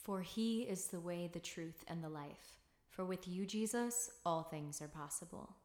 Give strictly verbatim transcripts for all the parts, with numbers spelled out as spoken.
For he is the way, the truth, and the life. For with you, Jesus, all things are possible.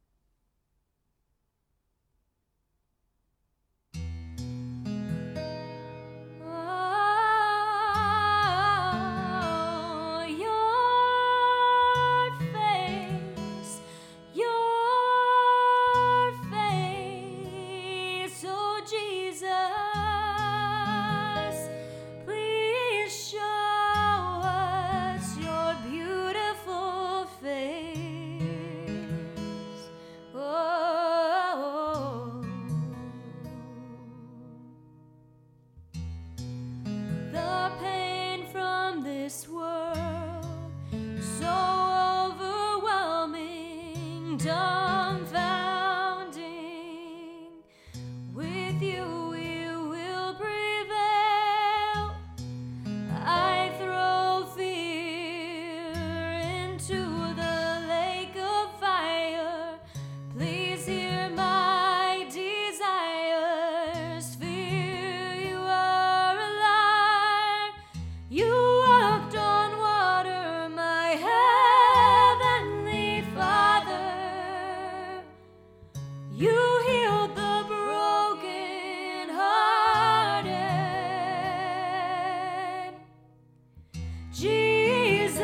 This world so overwhelming, dumbfounding. With you we will prevail. I throw fear into the lake of fire. Please hear my desires. Fear, you are a liar. You walked on water, my heavenly Father. You healed the broken hearted. Jesus,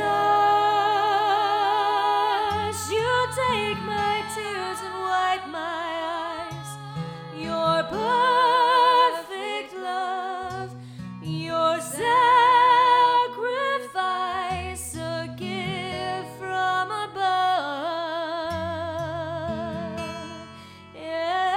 you take my tears and wipe my eyes. Your perfect love, your sacrifice, a gift from above. Yeah.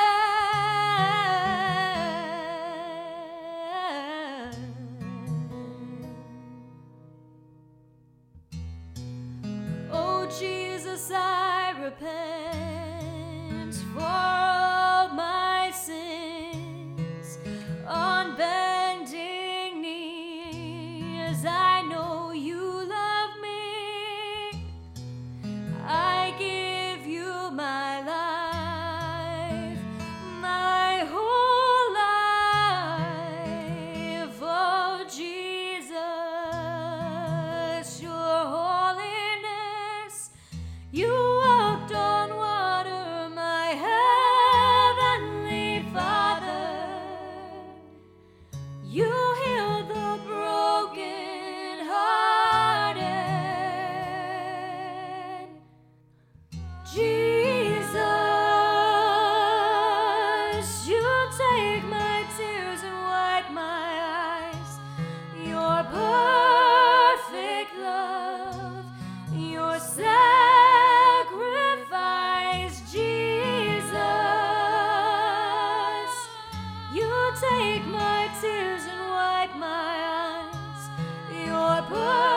Oh Jesus, I repent for all my sins. On bending knees, I know you love me. I give you my life, my whole life. Oh Jesus, your holiness. You walked on water, my heavenly Father. You healed the broken hearted. Jesus, you take my tears and wipe my eyes. Your perfect love, your sacrifice, Jesus. You take my tears and wipe my eyes. Your perfect